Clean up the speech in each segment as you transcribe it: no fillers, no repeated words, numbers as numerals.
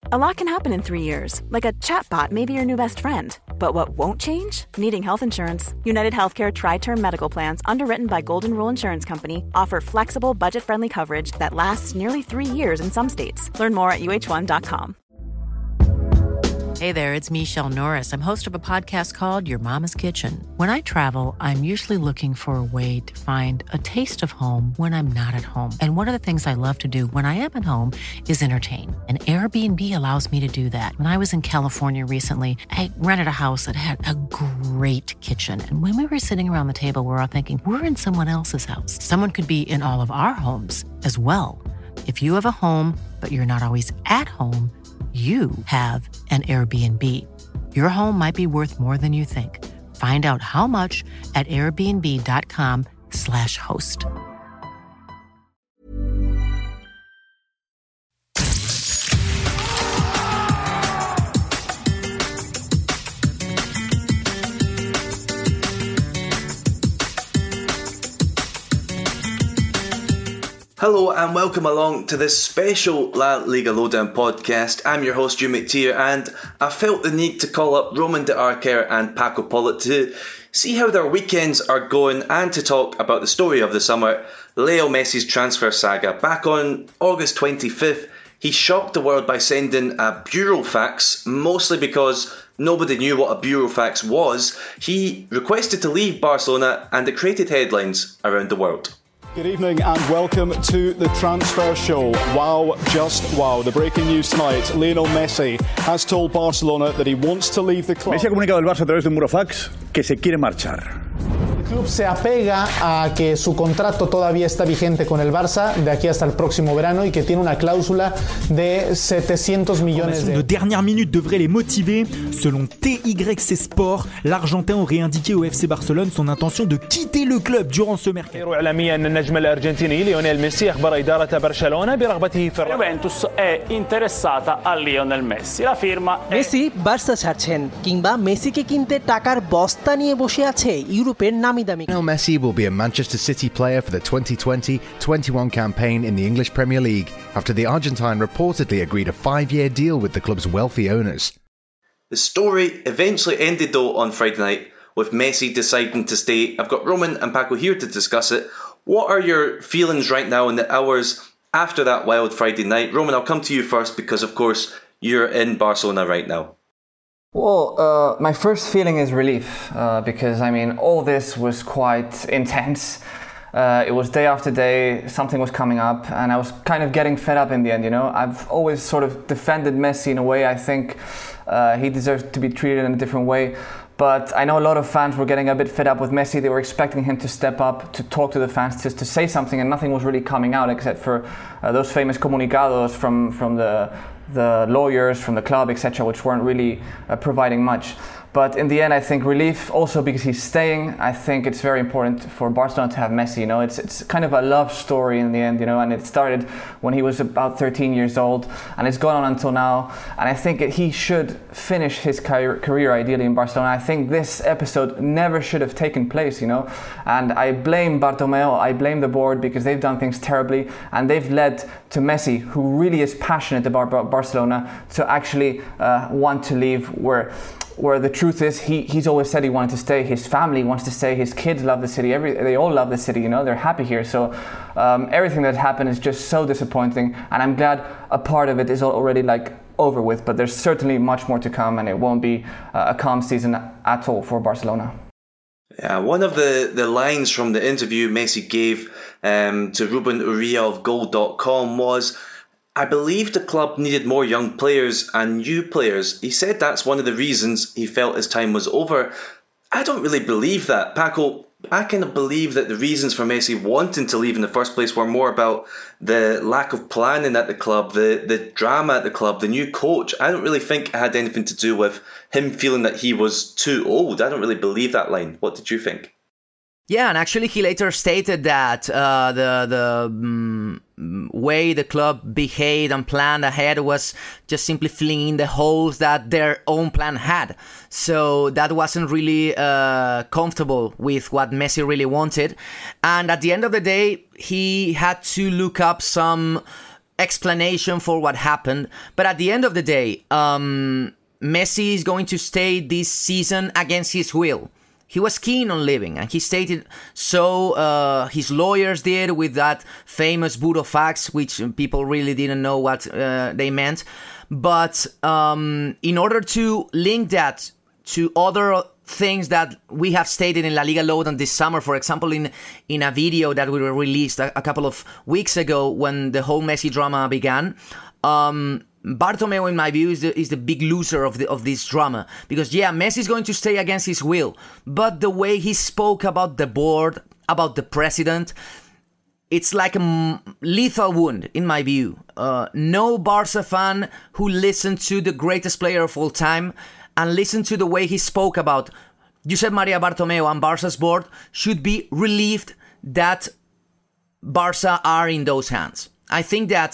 A lot can happen in 3 years, like a chatbot may be your new best friend. But what won't change? Needing health insurance. United Healthcare Tri-Term Medical Plans, underwritten by Golden Rule Insurance Company, offer flexible, budget-friendly coverage that lasts nearly 3 years in some states. Learn more at uh1.com. Hey there, it's Michelle Norris. I'm host of a podcast called Your Mama's Kitchen. When I travel, I'm usually looking for a way to find a taste of home when I'm not at home. And one of the things I love to do when I am at home is entertain. And Airbnb allows me to do that. When I was in California recently, I rented a house that had a great kitchen. And when we were sitting around the table, we're all thinking, we're in someone else's house. Someone could be in all of our homes as well. If you have a home, but you're not always at home, you have an Airbnb. Your home might be worth more than you think. Find out how much at airbnb.com/host. Hello and welcome along to this special La Liga Lowdown podcast. I'm your host, Hugh McTeer, and I felt the need to call up Roman de Arquer and Paco Polit to see how their weekends are going and to talk about the story of the summer, Leo Messi's transfer saga. Back on August 25th, he shocked the world by sending a burofax, mostly because nobody knew what a burofax was. He requested to leave Barcelona and it created headlines around the world. Good evening and welcome to the Transfer Show. Wow, just wow. The breaking news tonight, Lionel Messi has told Barcelona that he wants to leave the club. Messi ha comunicado al Barça a través de un burofax que se quiere marchar. El club se apega a que su contrato todavía está vigente con el Barça de aquí hasta el próximo verano y que tiene una cláusula de 700 millones de euros. De dernière minute devrait les motiver. Selon TYC Sport, l'Argentin aurait indiqué au FC Barcelone son intention de quitter le club durant ce mercato. إعلاميا أن النجم الأرجنتيني ليونيل ميسي أخبر إدارة برشلونة برغبته في Juventus è interessata a Lionel Messi. La firma Messi Barca ছাড়ছেন কিংবা মেসিকে কিনতে টাকার বস্তা নিয়ে বসে আছে ইউরোপের নামি দামি। Lionel Messi will be a Manchester City player for the 2020-21 campaign in the English Premier League after the Argentine reportedly agreed a 5-year deal with the club's wealthy owners. The story eventually ended though on Friday night with Messi deciding to stay. I've got Roman and Paco here to discuss it. What are your feelings right now in the hours after that wild Friday night? Roman, I'll come to you first because of course you're in Barcelona right now. Well, my first feeling is relief because, I mean, all this was quite intense. It was day after day, something was coming up, and I was kind of getting fed up in the end, you know. I've always sort of defended Messi in a way. I think he deserves to be treated in a different way. But I know a lot of fans were getting a bit fed up with Messi. They were expecting him to step up, to talk to the fans, just to say something, and nothing was really coming out except for those famous comunicados from the lawyers, from the club, etc., which weren't really providing much. But in the end, I think relief also because he's staying. I think it's very important for Barcelona to have Messi. You know, it's kind of a love story in the end. You know, and it started when he was about 13 years old, and it's gone on until now. And I think he should finish his career ideally in Barcelona. I think this episode never should have taken place. You know, and I blame Bartomeu. I blame the board because they've done things terribly, and they've led to Messi, who really is passionate about Barcelona, to actually want to leave. Where the truth is, he's always said he wanted to stay. His family wants to stay. His kids love the city. They all love the city. You know, they're happy here. So everything that happened is just so disappointing. And I'm glad a part of it is already like over with. But there's certainly much more to come, and it won't be a calm season at all for Barcelona. Yeah, one of the lines from the interview Messi gave to Ruben Uria of Goal.com was, "I believe the club needed more young players and new players." He said that's one of the reasons he felt his time was over. I don't really believe that. Paco, I kind of believe that the reasons for Messi wanting to leave in the first place were more about the lack of planning at the club, the drama at the club, the new coach. I don't really think it had anything to do with him feeling that he was too old. I don't really believe that line. What did you think? Yeah, and actually he later stated that the way the club behaved and planned ahead was just simply filling in the holes that their own plan had. So that wasn't really comfortable with what Messi really wanted. And at the end of the day, he had to look up some explanation for what happened. But at the end of the day, Messi is going to stay this season against his will. He was keen on leaving, and he stated so. His lawyers did with that famous burofax, which people really didn't know what they meant. But in order to link that to other things that we have stated in La Liga Lowdown this summer, for example, in a video that we released a couple of weeks ago when the whole Messi drama began, Bartomeu, in my view, is the big loser of this drama. Because, yeah, Messi is going to stay against his will. But the way he spoke about the board, about the president, it's like a lethal wound, in my view. No Barca fan who listened to the greatest player of all time and listened to the way he spoke about Josep Maria Bartomeu and Barca's board should be relieved that Barca are in those hands. I think that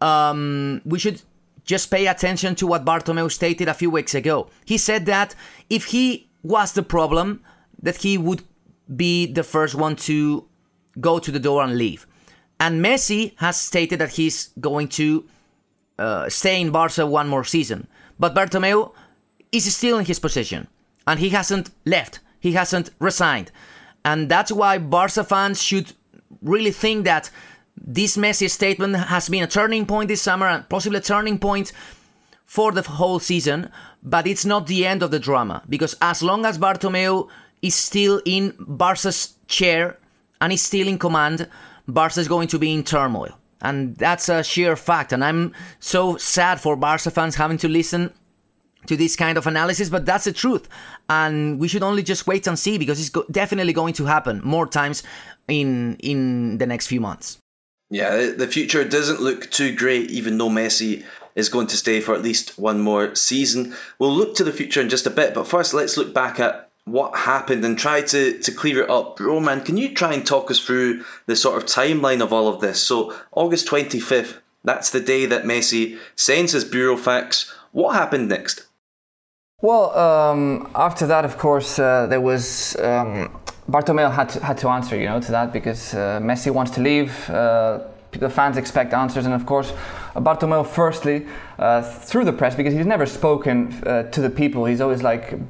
we should just pay attention to what Bartomeu stated a few weeks ago. He said that if he was the problem, that he would be the first one to go to the door and leave. And Messi has stated that he's going to stay in Barca one more season. But Bartomeu is still in his position. And he hasn't left. He hasn't resigned. And that's why Barca fans should really think that this Messi statement has been a turning point this summer and possibly a turning point for the whole season. But it's not the end of the drama. Because as long as Bartomeu is still in Barca's chair and is still in command, Barca is going to be in turmoil. And that's a sheer fact. And I'm so sad for Barca fans having to listen to this kind of analysis, but that's the truth. And we should only just wait and see, because it's definitely going to happen more times in the next few months. Yeah, the future doesn't look too great, even though Messi is going to stay for at least one more season. We'll look to the future in just a bit, but first let's look back at what happened and try to clear it up. Roman, can you try and talk us through the sort of timeline of all of this? So August 25th, that's the day that Messi sends his burofax. What happened next? Well, after that, of course, there was Bartomeu had to answer, to that, because Messi wants to leave. The fans expect answers, and of course, Bartomeu, firstly, through the press, because he's never spoken to the people. He's always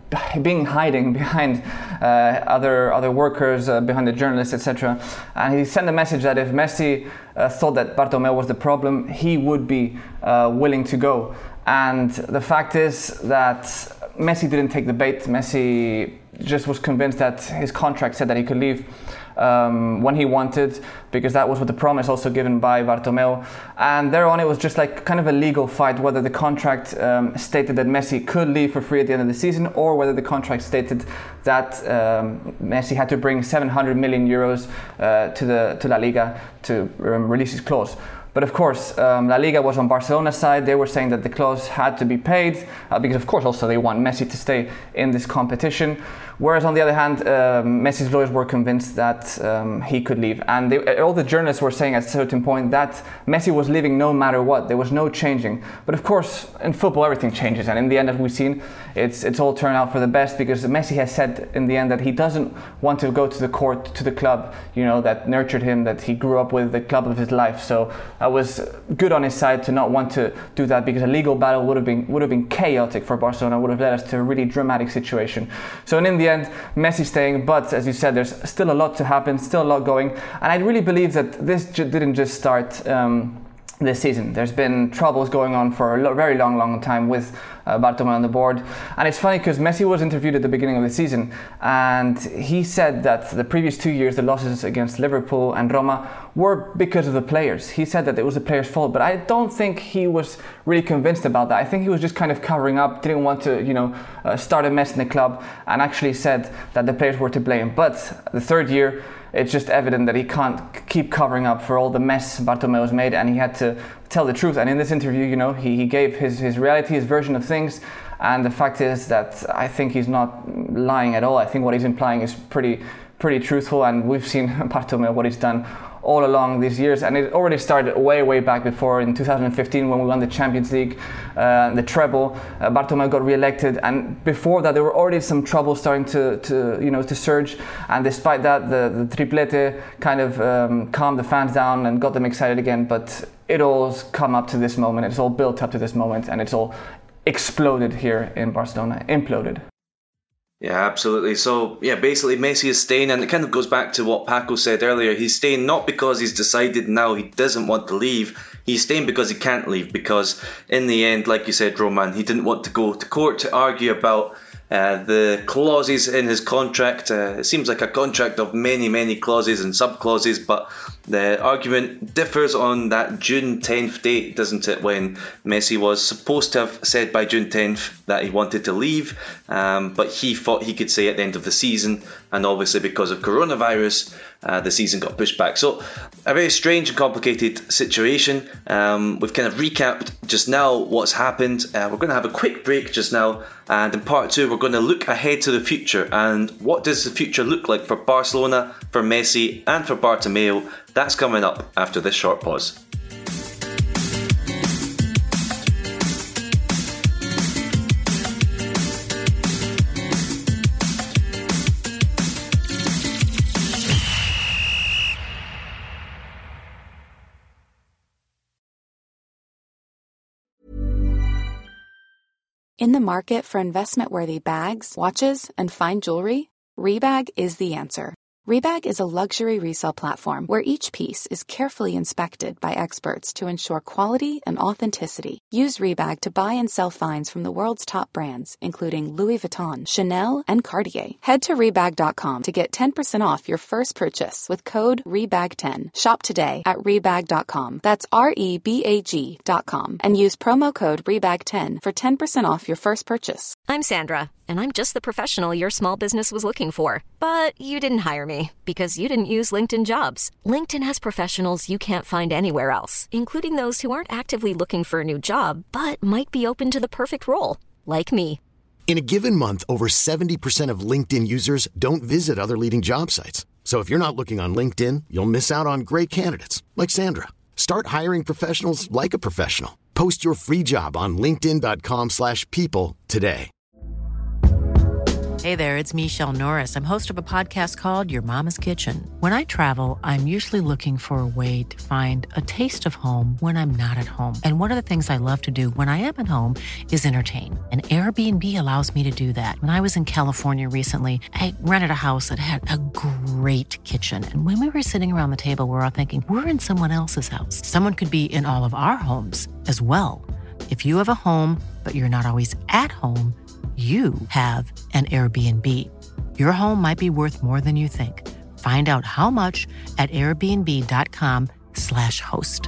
hiding behind other workers, behind the journalists, etc. And he sent a message that if Messi thought that Bartomeu was the problem, he would be willing to go. And the fact is that Messi didn't take the bait. Messi just was convinced that his contract said that he could leave when he wanted, because that was what the promise also given by Bartomeu. And thereon it was just like kind of a legal fight whether the contract stated that Messi could leave for free at the end of the season, or whether the contract stated that Messi had to bring 700 million euros to La Liga to release his clause. But of course, La Liga was on Barcelona's side. They were saying that the clause had to be paid because, of course, also they want Messi to stay in this competition. Whereas on the other hand, Messi's lawyers were convinced that he could leave. And all the journalists were saying at a certain point that Messi was leaving no matter what. There was no changing. But of course, in football, everything changes. And in the end, as we've seen, it's all turned out for the best, because Messi has said in the end that he doesn't want to go to the court, to the club, that nurtured him, that he grew up with, the club of his life. So that was good on his side to not want to do that, because a legal battle would have been chaotic for Barcelona, would have led us to a really dramatic situation. So in the end, Messi staying, but as you said, there's still a lot to happen, still a lot going, and I really believe that this didn't just start this season. There's been troubles going on for a very long time with Bartomeu on the board. And it's funny because Messi was interviewed at the beginning of the season, and he said that the previous 2 years, the losses against Liverpool and Roma were because of the players. He said that it was the players' fault, but I don't think he was really convinced about that. I think he was just kind of covering up, didn't want to, start a mess in the club, and actually said that the players were to blame. But the third year, it's just evident that he can't keep covering up for all the mess Bartomeu has made, and he had to tell the truth. And in this interview, he gave his reality, his version of things. And the fact is that I think he's not lying at all. I think what he's implying is pretty truthful, and we've seen Bartomeu, what he's done all along these years, and it already started way back before in 2015 when we won the Champions League, the treble. Bartomeu got re-elected, and before that there were already some trouble starting to surge, and despite that the triplete kind of calmed the fans down and got them excited again. But it all's come up to this moment. It's all built up to this moment, and it's all exploded here in Barcelona. Imploded. Yeah, absolutely. So, yeah, basically Messi is staying, and it kind of goes back to what Paco said earlier. He's staying not because he's decided now he doesn't want to leave. He's staying because he can't leave, because in the end, like you said, Roman, he didn't want to go to court to argue about the clauses in his contract. It seems like a contract of many, many clauses and sub-clauses, but the argument differs on that June 10th date, doesn't it, when Messi was supposed to have said by June 10th that he wanted to leave, but he thought he could say at the end of the season, and obviously because of coronavirus, the season got pushed back. So a very strange and complicated situation. We've kind of recapped just now what's happened. We're going to have a quick break just now, and in part 2 we're going to look ahead to the future, and what does the future look like for Barcelona, for Messi and for Bartomeu. That's coming up after this short pause. In the market for investment-worthy bags, watches, and fine jewelry, Rebag is the answer. Rebag is a luxury resale platform where each piece is carefully inspected by experts to ensure quality and authenticity. Use Rebag to buy and sell finds from the world's top brands, including Louis Vuitton, Chanel, and Cartier. Head to Rebag.com to get 10% off your first purchase with code REBAG10. Shop today at Rebag.com. That's REBAG.com. And use promo code REBAG10 for 10% off your first purchase. I'm Sandra, and I'm just the professional your small business was looking for. But you didn't hire me because you didn't use LinkedIn Jobs. LinkedIn has professionals you can't find anywhere else, including those who aren't actively looking for a new job, but might be open to the perfect role, like me. In a given month, over 70% of LinkedIn users don't visit other leading job sites. So if you're not looking on LinkedIn, you'll miss out on great candidates, like Sandra. Start hiring professionals like a professional. Post your free job on linkedin.com/people today. Hey there, it's Michelle Norris. I'm host of a podcast called Your Mama's Kitchen. When I travel, I'm usually looking for a way to find a taste of home when I'm not at home. And one of the things I love to do when I am at home is entertain. And Airbnb allows me to do that. When I was in California recently, I rented a house that had a great kitchen. And when we were sitting around the table, we're all thinking, we're in someone else's house. Someone could be in all of our homes as well. If you have a home, but you're not always at home, you have an Airbnb. Your home might be worth more than you think. Find out how much at airbnb.com/host.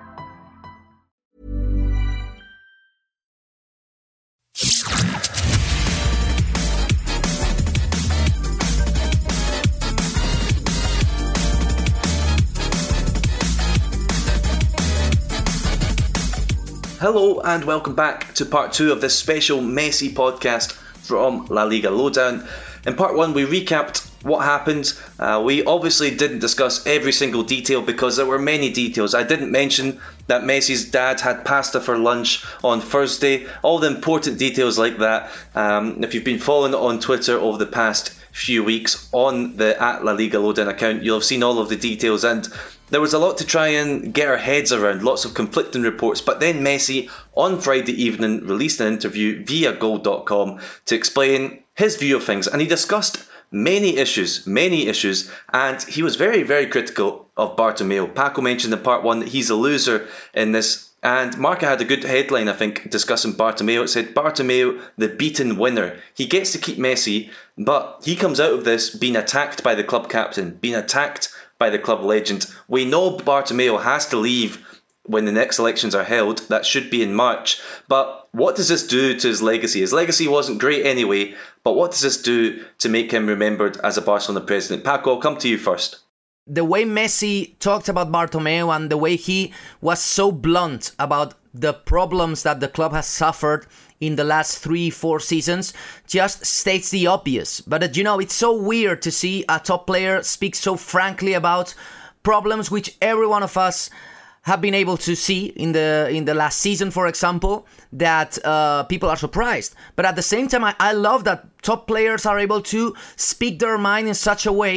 Hello and welcome back to part 2 of this special Messi podcast from La Liga Lowdown. In part 1 we recapped what happened. We obviously didn't discuss every single detail because there were many details. I didn't mention that Messi's dad had pasta for lunch on Thursday. All the important details like that. If you've been following it on Twitter over the past few weeks on the @La Liga Lowdown account, you'll have seen all of the details, and there was a lot to try and get our heads around, lots of conflicting reports. But then Messi on Friday evening released an interview via Goal.com to explain his view of things, and he discussed many issues, and he was very, very critical of Bartomeu. Paco mentioned in part 1 that he's a loser in this, and Marca had a good headline, I think, discussing Bartomeu. It said, Bartomeu, the beaten winner. He gets to keep Messi, but he comes out of this being attacked by the club captain, being attacked by the club legend. We know Bartomeu has to leave when the next elections are held. That should be in March. But what does this do to his legacy? His legacy wasn't great anyway, but what does this do to make him remembered as a Barcelona president? Paco, I'll come to you first. The way Messi talked about Bartomeu and the way he was so blunt about the problems that the club has suffered in the last 3-4 seasons just states the obvious. But, you know, it's so weird to see a top player speak so frankly about problems which every one of us have been able to see in the last season, for example, that people are surprised. But at the same time, I love that top players are able to speak their mind in such a way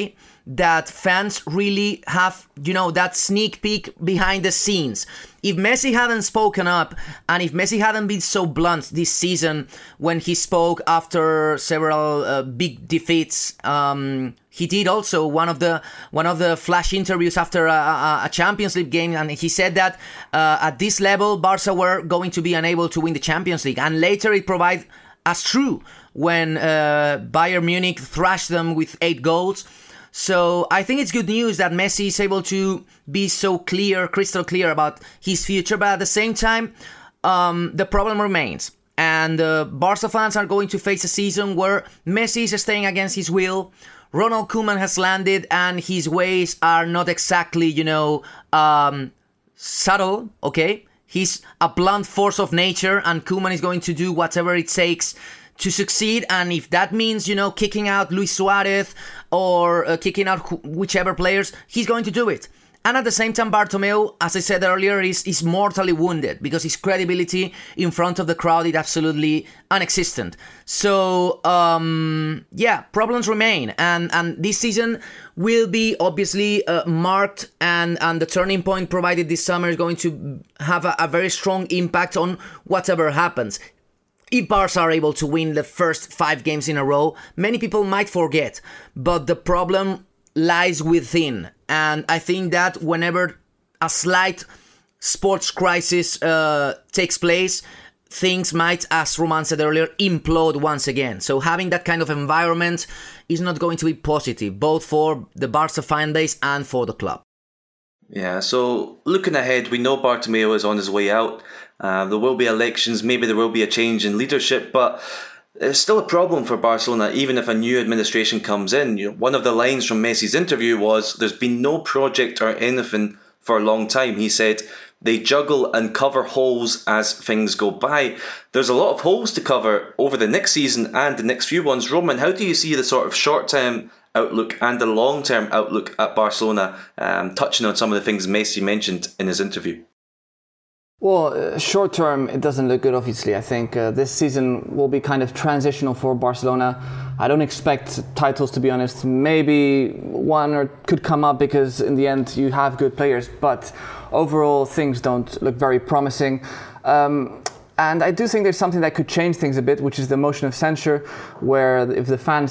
that fans really have, that sneak peek behind the scenes. If Messi hadn't spoken up, and if Messi hadn't been so blunt this season when he spoke after several big defeats, he did also one of the flash interviews after a Champions League game, and he said that at this level, Barca were going to be unable to win the Champions League, and later it proved as true when Bayern Munich thrashed them with 8 goals. So I think it's good news that Messi is able to be so clear, crystal clear about his future, but at the same time, the problem remains. And Barca fans are going to face a season where Messi is staying against his will, Ronald Koeman has landed, and his ways are not exactly, subtle, okay? He's a blunt force of nature, and Koeman is going to do whatever it takes to succeed. And if that means, kicking out Luis Suarez or kicking out whichever players, he's going to do it. And at the same time, Bartomeu, as I said earlier, is mortally wounded because his credibility in front of the crowd is absolutely non-existent. So, problems remain. And this season will be obviously marked, and the turning point provided this summer is going to have a very strong impact on whatever happens. If Barca are able to win the first 5 games in a row, many people might forget, but the problem lies within. And I think that whenever a slight sports crisis takes place, things might, as Roman said earlier, implode once again. So having that kind of environment is not going to be positive, both for the Barca fan base and for the club. Yeah, so looking ahead, we know Bartomeu is on his way out. There will be elections, maybe there will be a change in leadership, but it's still a problem for Barcelona, even if a new administration comes in. One of the lines from Messi's interview was, there's been no project or anything for a long time. He said, they juggle and cover holes as things go by. There's a lot of holes to cover over the next season and the next few ones. Roman, how do you see the sort of short-term outlook and the long-term outlook at Barcelona, touching on some of the things Messi mentioned in his interview? Well, short term, it doesn't look good, obviously. I think this season will be kind of transitional for Barcelona. I don't expect titles, to be honest. Maybe one or could come up because in the end you have good players, but overall things don't look very promising. And I do think there's something that could change things a bit, which is the motion of censure, where if the fans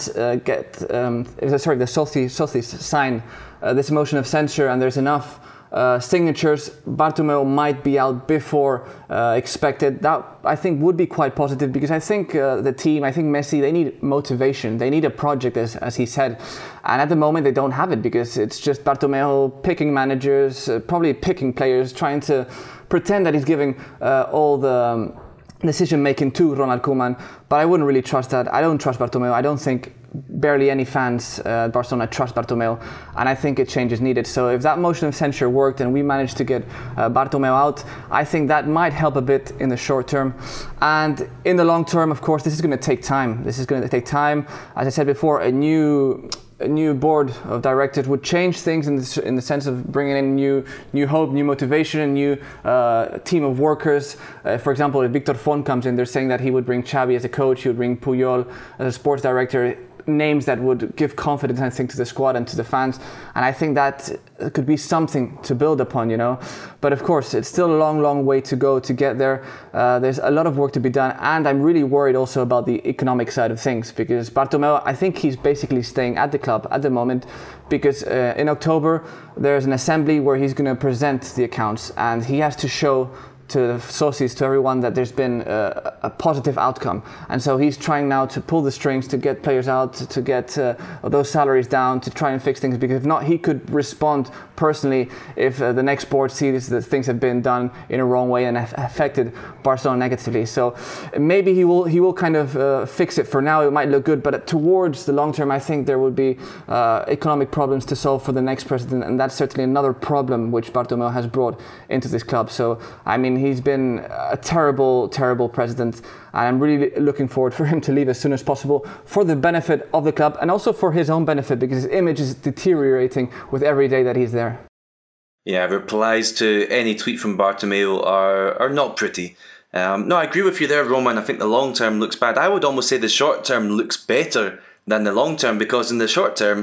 the socios sign this motion of censure and there's enough signatures, Bartomeu might be out before expected. That, I think, would be quite positive, because I think the team, I think Messi, they need motivation. They need a project, as he said. And at the moment, they don't have it, because it's just Bartomeu picking managers, probably picking players, trying to pretend that he's giving all the decision-making to Ronald Koeman. But I wouldn't really trust that. I don't trust Bartomeu. I don't think barely any fans at Barcelona trust Bartomeu, and I think a change is needed. So if that motion of censure worked and we managed to get Bartomeu out, I think that might help a bit in the short term. And in the long term, of course, this is going to take time. This is going to take time. As I said before, a new board of directors would change things in the sense of bringing in new hope, new motivation, a new team of workers. For example, if Victor Font comes in, they're saying that he would bring Xavi as a coach, he would bring Puyol as a sports director. Names that would give confidence, I think, to the squad and to the fans, and I think that could be something to build upon, But of course, it's still a long way to go to get there. There's a lot of work to be done, and I'm really worried also about the economic side of things, because Bartomeu, I think he's basically staying at the club at the moment, because in October there's an assembly where he's going to present the accounts, and he has to show to the socios, to everyone, that there's been a positive outcome. And so he's trying now to pull the strings to get players out, to get those salaries down, to try and fix things, because if not, he could respond personally if the next board sees that things have been done in a wrong way and have affected Barcelona negatively. So maybe he will kind of fix it. For now, it might look good, but towards the long term, I think there would be economic problems to solve for the next president, and that's certainly another problem which Bartomeu has brought into this club. So, I mean, he's been a terrible president, and I'm really looking forward for him to leave as soon as possible, for the benefit of the club and also for his own benefit, because his image is deteriorating with every day that he's there. Yeah, replies to any tweet from Bartomeu are not pretty. No, I agree with you there, Roman. I think the long term looks bad. I would almost say the short term looks better than the long term, because in the short term,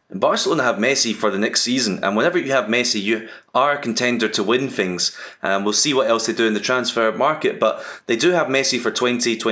Barcelona have Messi for the next season, and whenever you have Messi, you are a contender to win things. We'll see what else they do in the transfer market, but they do have Messi for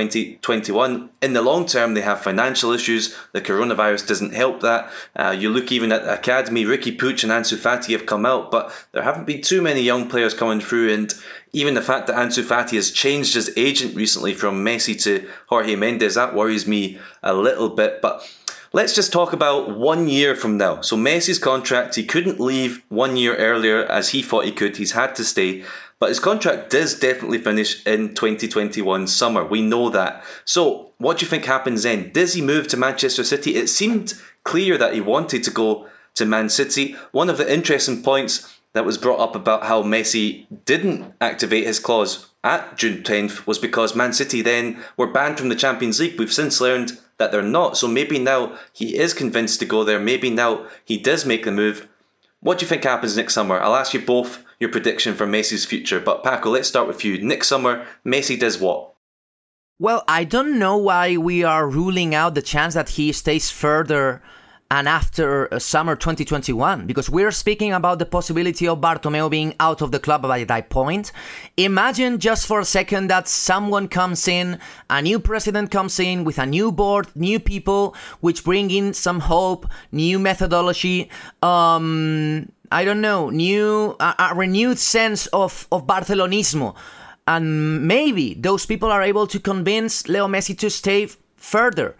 2021. In the long term, they have financial issues. The coronavirus doesn't help that. You look even at the academy, Riqui Puig and Ansu Fati have come out, but there haven't been too many young players coming through, and even the fact that Ansu Fati has changed his agent recently from Messi to Jorge Mendes, that worries me a little bit. But let's just talk about 1 year from now. So Messi's contract, he couldn't leave 1 year earlier as he thought he could. He's had to stay. But his contract does definitely finish in 2021 summer. We know that. So what do you think happens then? Does he move to Manchester City? It seemed clear that he wanted to go to Man City. One of the interesting points that was brought up about how Messi didn't activate his clause at June 10th was because Man City then were banned from the Champions League. We've since learned that they're not. So maybe now he is convinced to go there. Maybe now he does make the move. What do you think happens next summer? I'll ask you both your prediction for Messi's future. But Paco, let's start with you. Next summer, Messi does what? Well, I don't know why we are ruling out the chance that he stays further and after summer 2021, because we're speaking about the possibility of Bartomeu being out of the club by that point. Imagine just for a second that someone comes in, a new president comes in with a new board, new people, which bring in some hope, new methodology, I don't know, a renewed sense of Barcelonismo. And maybe those people are able to convince Leo Messi to stay further.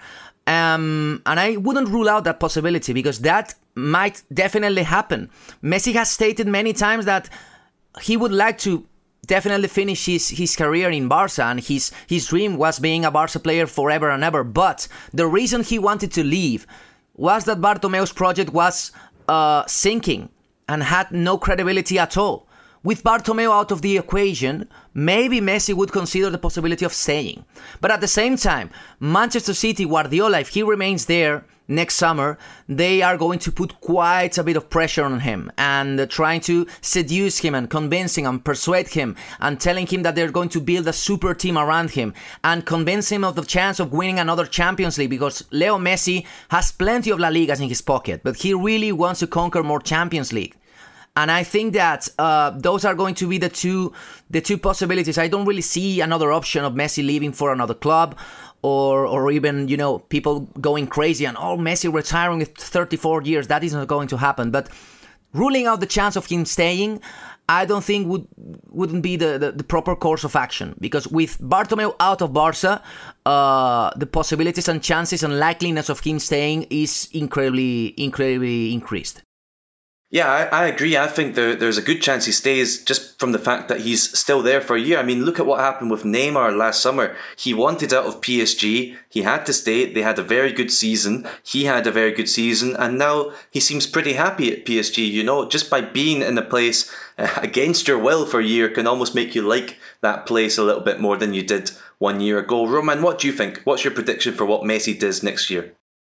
And I wouldn't rule out that possibility because that might definitely happen. Messi has stated many times that he would like to definitely finish his career in Barca, and his dream was being a Barca player forever and ever. But the reason he wanted to leave was that Bartomeu's project was sinking and had no credibility at all. With Bartomeu out of the equation, maybe Messi would consider the possibility of staying. But at the same time, Manchester City, Guardiola, if he remains there next summer, they are going to put quite a bit of pressure on him and trying to seduce him and convince him and persuade him and telling him that they're going to build a super team around him and convince him of the chance of winning another Champions League, because Leo Messi has plenty of La Ligas in his pocket, but he really wants to conquer more Champions League. And I think that those are going to be the two possibilities. I don't really see another option of Messi leaving for another club or even, people going crazy and, Messi retiring with 34 years. That is not going to happen. But ruling out the chance of him staying, I don't think wouldn't be the proper course of action. Because with Bartomeu out of Barca, the possibilities and chances and likeliness of him staying is incredibly increased. Yeah, I agree. I think there's a good chance he stays just from the fact that he's still there for a year. I mean, look at what happened with Neymar last summer. He wanted out of PSG. He had to stay. They had a very good season. He had a very good season. And now he seems pretty happy at PSG. Just by being in a place against your will for a year can almost make you like that place a little bit more than you did 1 year ago. Roman, what do you think? What's your prediction for what Messi does next year?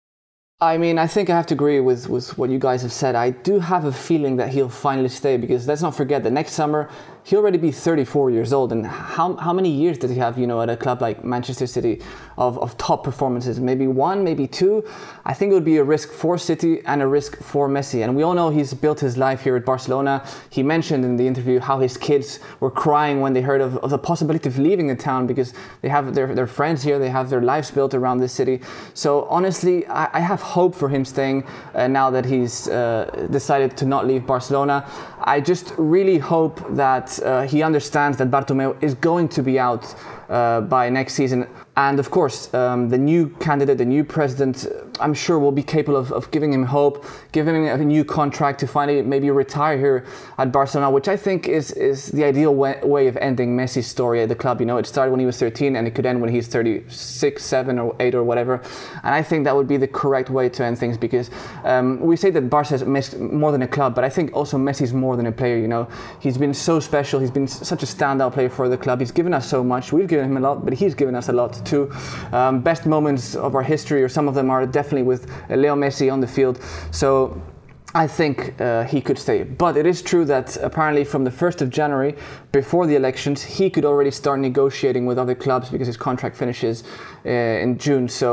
I mean, I think I have to agree with what you guys have said. I do have a feeling that he'll finally stay, because let's not forget that next summer he'll already be 34 years old. And how many years did he have, at a club like Manchester City of top performances? Maybe one, maybe two. I think it would be a risk for City and a risk for Messi. And we all know he's built his life here at Barcelona. He mentioned in the interview how his kids were crying when they heard of the possibility of leaving the town, because they have their friends here, they have their lives built around this city. So honestly, I have hope for him staying now that he's decided to not leave Barcelona. I just really hope that he understands that Bartomeu is going to be out by next season. And of course, the new candidate, the new president, I'm sure will be capable of giving him hope, giving him a new contract to finally maybe retire here at Barcelona, which I think is the ideal way of ending Messi's story at the club. It started when he was 13 and it could end when he's 36, 7 or 8 or whatever. And I think that would be the correct way to end things, because we say that Barca is more than a club, but I think also Messi's more than a player. He's been so special. He's been such a standout player for the club. He's given us so much. We've given him a lot, but he's given us a lot too. Best moments of our history, or some of them, are definitely with Leo Messi on the field. So I think he could stay. But it is true that apparently from the 1st of January, before the elections, he could already start negotiating with other clubs, because his contract finishes in June. So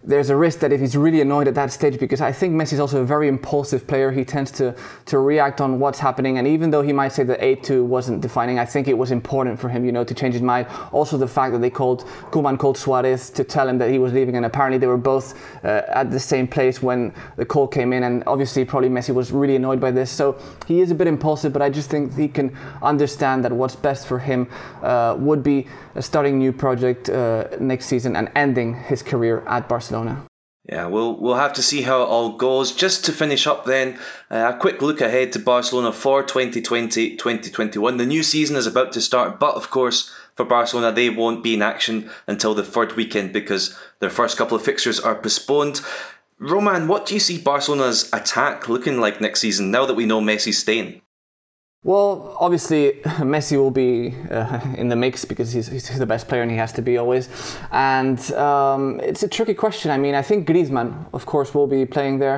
there's a risk that if he's really annoyed at that stage, because I think Messi's also a very impulsive player, he tends to react on what's happening. And even though he might say that 8-2 wasn't defining, I think it was important for him, to change his mind. Also the fact that Koeman called Suarez to tell him that he was leaving, and apparently they were both at the same place when the call came in, and obviously probably Messi was really annoyed by this. So he is a bit impulsive, but I just think he can understand that what's best for him would be starting a new project next season and ending his career at Barcelona. Yeah, we'll have to see how it all goes. Just to finish up then, a quick look ahead to Barcelona for 2020-2021. The new season is about to start, but of course for Barcelona they won't be in action until the third weekend because their first couple of fixtures are postponed. Roman, what do you see Barcelona's attack looking like next season now that we know Messi's staying? Well, obviously, Messi will be in the mix because he's the best player and he has to be always. And it's a tricky question. I mean, I think Griezmann, of course, will be playing there.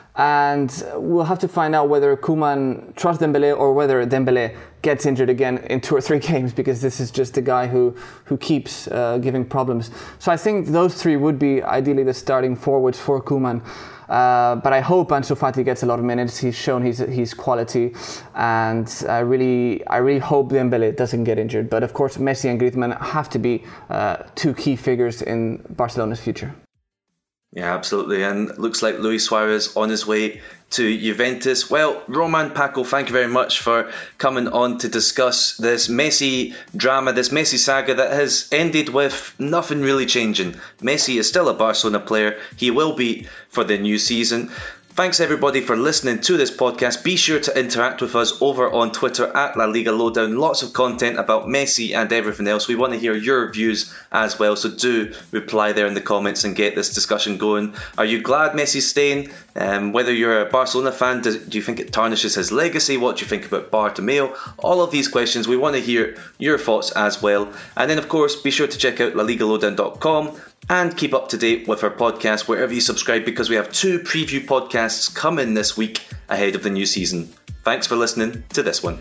And we'll have to find out whether Koeman trusts Dembélé or whether Dembélé gets injured again in 2 or 3 games, because this is just a guy who keeps giving problems. So I think those 3 would be ideally the starting forwards for Koeman. But I hope Ansu Fati gets a lot of minutes. He's shown his quality, and I really hope Dembélé doesn't get injured. But of course, Messi and Griezmann have to be 2 key figures in Barcelona's future. Yeah, absolutely. And it looks like Luis Suarez on his way to Juventus. Well, Roman, Paco, thank you very much for coming on to discuss this Messi drama, this Messi saga that has ended with nothing really changing. Messi is still a Barcelona player. He will be for the new season. Thanks everybody for listening to this podcast. Be sure to interact with us over on Twitter at La Liga Lowdown. Lots of content about Messi and everything else. We want to hear your views as well, so do reply there in the comments and get this discussion going. Are you glad Messi's staying? Whether you're a Barcelona fan, do you think it tarnishes his legacy? What do you think about Bartomeu? All of these questions, we want to hear your thoughts as well. And then of course, be sure to check out LaLigaLowdown.com and keep up to date with our podcast wherever you subscribe, because we have 2 preview podcasts coming this week ahead of the new season. Thanks for listening to this one.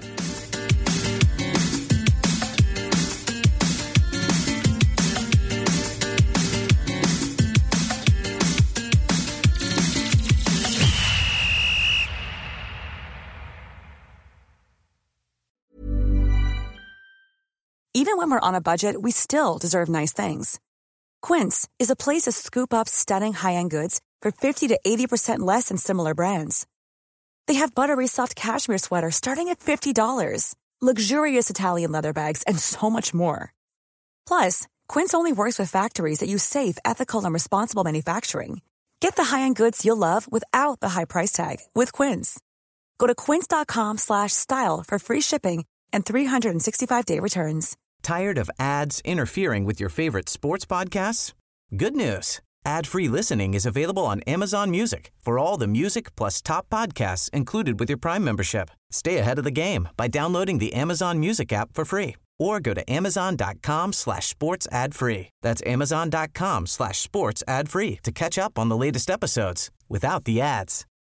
Even when we're on a budget, we still deserve nice things. Quince is a place to scoop up stunning high-end goods for 50 to 80% less than similar brands. They have buttery soft cashmere sweaters starting at $50, luxurious Italian leather bags, and so much more. Plus, Quince only works with factories that use safe, ethical, and responsible manufacturing. Get the high-end goods you'll love without the high price tag with Quince. Go to quince.com/style for free shipping and 365-day returns. Tired of ads interfering with your favorite sports podcasts? Good news. Ad-free listening is available on Amazon Music for all the music plus top podcasts included with your Prime membership. Stay ahead of the game by downloading the Amazon Music app for free, or go to amazon.com/sports ad free. That's amazon.com/sports ad free to catch up on the latest episodes without the ads.